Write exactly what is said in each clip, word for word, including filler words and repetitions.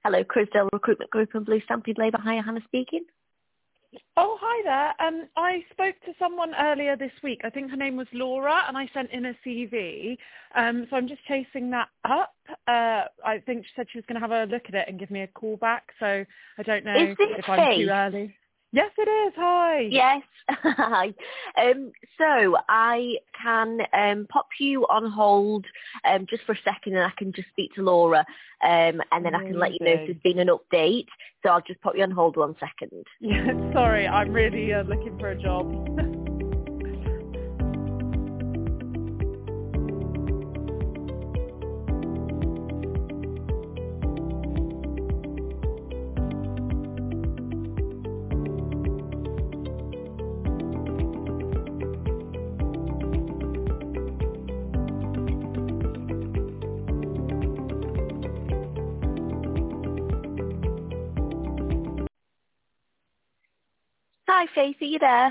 Hello, Crisdale Recruitment Group and Blue Stampede Labour. Hi, Hannah speaking. Oh, hi there. Um, I spoke to someone earlier this week. I think her name was Laura, and I sent in a C V. Um, so I'm just chasing that up. Uh, I think she said she was going to have a look at it and give me a call back. So I don't know Is this if I'm too Faith? early. Yes, it is. Hi. Yes. Hi. Um, so I can um, pop you on hold um, just for a second, and I can just speak to Laura, um, and then I can let you know if there's Amazing. been an update. So I'll just pop you on hold one second. Yeah, sorry. I'm really uh, looking for a job. Hi, Faith. Are you there?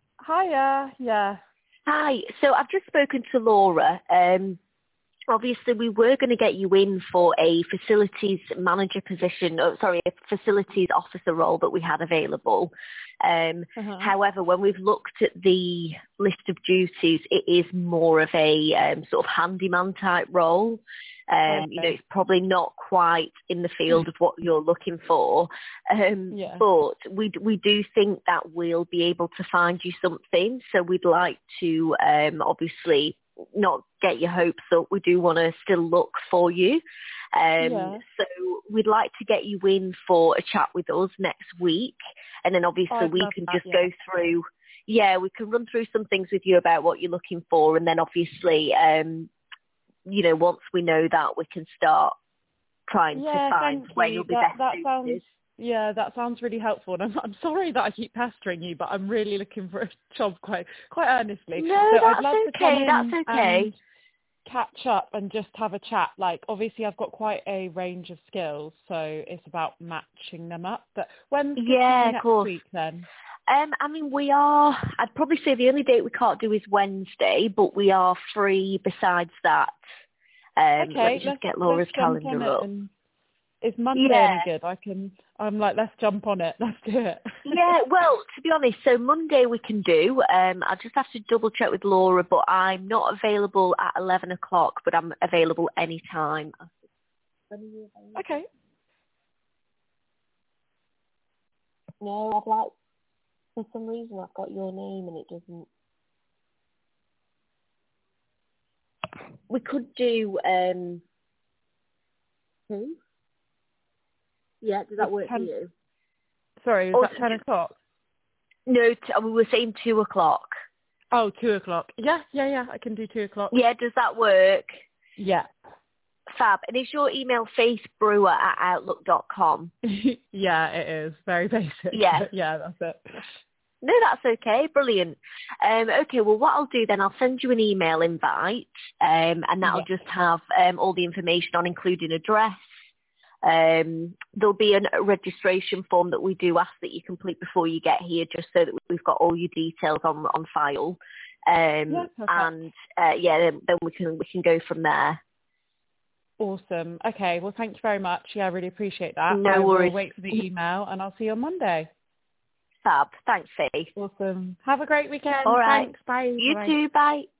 Hiya. Yeah. Hi. So I've just spoken to Laura. Um, obviously, we were going to get you in for a facilities manager position, oh, sorry, a facilities officer role that we had available. Um, Uh-huh. however, when we've looked at the list of duties, it is more of a um, sort of handyman type role. Um, you know, Okay. it's probably not quite in the field of what you're looking for, um, Yeah. but we we do think that we'll be able to find you something. So we'd like to um, obviously not get your hopes up. We do want to still look for you. Um, Yeah. so we'd like to get you in for a chat with us next week, and then obviously I'd we love can that. just Yeah. go through. Yeah, we can run through some things with you about what you're looking for, and then obviously. Um, you know, once we know that, we can start trying to Yeah, find thank where you. you'll be That best that sounds suited. yeah, that sounds really helpful. And I'm I'm sorry that I keep pestering you, but I'm really looking for a job quite quite earnestly. No, So I'd that's love to come okay. That's in okay. and catch up and just have a chat. Like obviously I've got quite a range of skills, so it's about matching them up. But when's good for Yeah, you of next course. week then? Um, I mean, we are, I'd probably say the only date we can't do is Wednesday, but we are free besides that. Um, let me Okay, just let's get let's Laura's jump on calendar it. up. And is Monday Yeah. any good? I can. I'm like, let's jump on it. Let's do it. Yeah, well, to be honest, so Monday we can do. Um, I just have to double check with Laura, but I'm not available at eleven o'clock, but I'm available any time. When are you available? Okay. No, I've like, for some reason I've got your name and it doesn't. We could do, um, hmm? Yeah, does Was that work for ten. you? Sorry, was Or, that ten o'clock? no, t- we were saying two o'clock. Oh, two o'clock. Yeah, yeah, yeah. I can do two o'clock. Yeah, does that work? Yeah. Fab. And is your email facebrewer at outlook dot com? Yeah, it is. Very basic. Yeah. But yeah, that's it. No, that's okay. Brilliant. Um, okay, well, what I'll do then, I'll send you an email invite, um, and that'll Yeah. just have um, all the information on, including address. Um, there'll be an, a registration form that we do ask that you complete before you get here, just so that we've got all your details on on file. Yeah, Um, perfect. and uh, yeah, then, then we can we can go from there. Awesome. Okay, well, thank you very much. Yeah, I really appreciate that. No I will worries. wait for the email, and I'll see you on Monday. Fab. Thanks, Faith. Awesome. Have a great All weekend. right. Thanks. Bye. You Bye. too. Bye.